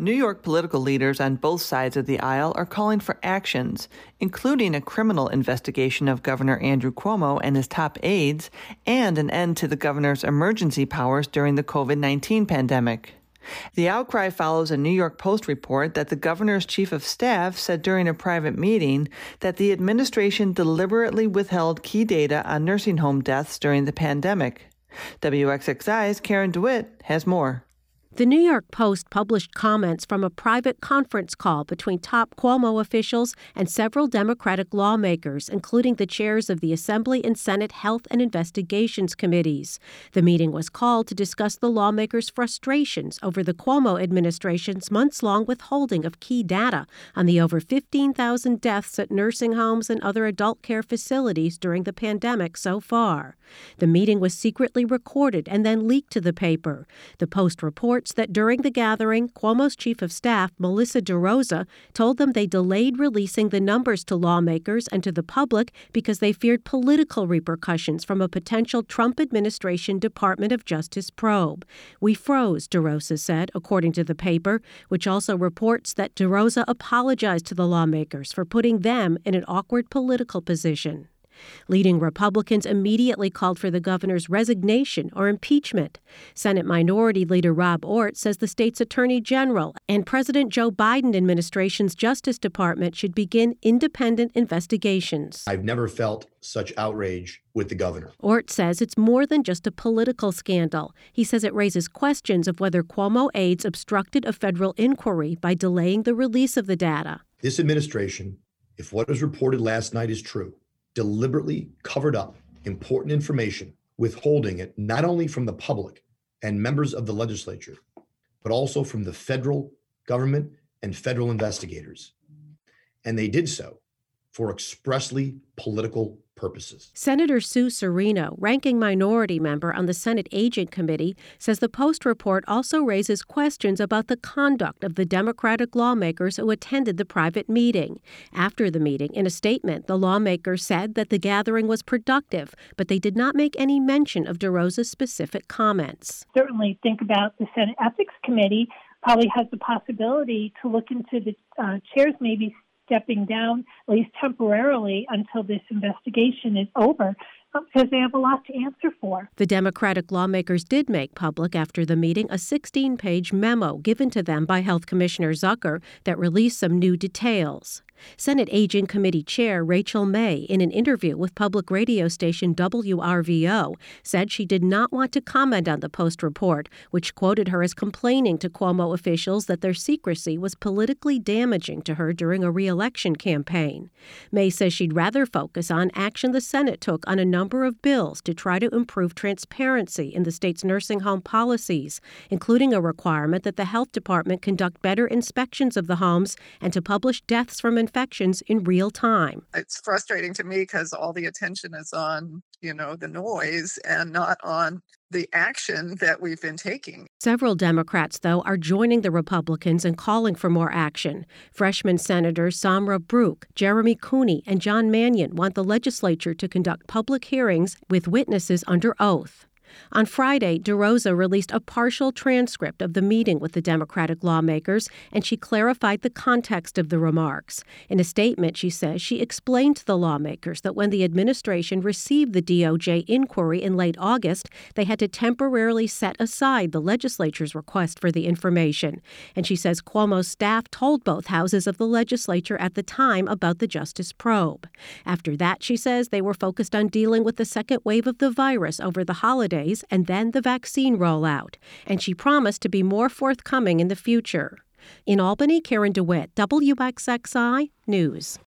New York political leaders on both sides of the aisle are calling for actions, including a criminal investigation of Governor Andrew Cuomo and his top aides, and an end to the governor's emergency powers during the COVID-19 pandemic. The outcry follows a New York Post report that the governor's chief of staff said during a private meeting that the administration deliberately withheld key data on nursing home deaths during the pandemic. WXXI's Karen DeWitt has more. The New York Post published comments from a private conference call between top Cuomo officials and several Democratic lawmakers, including the chairs of the Assembly and Senate Health and Investigations Committees. The meeting was called to discuss the lawmakers' frustrations over the Cuomo administration's months-long withholding of key data on the over 15,000 deaths at nursing homes and other adult care facilities during the pandemic so far. The meeting was secretly recorded and then leaked to the paper. The Post reports that during the gathering, Cuomo's chief of staff, Melissa DeRosa, told them they delayed releasing the numbers to lawmakers and to the public because they feared political repercussions from a potential Trump administration Department of Justice probe. "We froze," DeRosa said, according to the paper, which also reports that DeRosa apologized to the lawmakers for putting them in an awkward political position. Leading Republicans immediately called for the governor's resignation or impeachment. Senate Minority Leader Rob Ortt says the state's attorney general and President Joe Biden administration's Justice Department should begin independent investigations. I've never felt such outrage with the governor. Ortt says it's more than just a political scandal. He says it raises questions of whether Cuomo aides obstructed a federal inquiry by delaying the release of the data. This administration, if what was reported last night is true, deliberately covered up important information, withholding it not only from the public and members of the legislature, but also from the federal government and federal investigators. And they did so for expressly political purposes. Senator Sue Serino, ranking minority member on the Senate Aging Committee, says the Post report also raises questions about the conduct of the Democratic lawmakers who attended the private meeting. After the meeting, in a statement, the lawmakers said that the gathering was productive, but they did not make any mention of DeRosa's specific comments. Certainly think about the Senate Ethics Committee probably has the possibility to look into the chairs maybe stepping down, at least temporarily, until this investigation is over, because they have a lot to answer for. The Democratic lawmakers did make public after the meeting a 16-page memo given to them by Health Commissioner Zucker that released some new details. Senate Aging Committee Chair Rachel May, in an interview with public radio station WRVO, said she did not want to comment on the Post report, which quoted her as complaining to Cuomo officials that their secrecy was politically damaging to her during a re-election campaign. May says she'd rather focus on action the Senate took on a number of bills to try to improve transparency in the state's nursing home policies, including a requirement that the health department conduct better inspections of the homes and to publish deaths from infections in real time. It's frustrating to me because all the attention is on, the noise and not on the action that we've been taking. Several Democrats, though, are joining the Republicans and calling for more action. Freshman Senators Samra Brook, Jeremy Cooney, and John Mannion want the legislature to conduct public hearings with witnesses under oath. On Friday, DeRosa released a partial transcript of the meeting with the Democratic lawmakers, and she clarified the context of the remarks. In a statement, she says she explained to the lawmakers that when the administration received the DOJ inquiry in late August, they had to temporarily set aside the legislature's request for the information. And she says Cuomo's staff told both houses of the legislature at the time about the Justice probe. After that, she says, they were focused on dealing with the second wave of the virus over the holidays and then the vaccine rollout, and she promised to be more forthcoming in the future. In Albany, Karen DeWitt, WXXI News.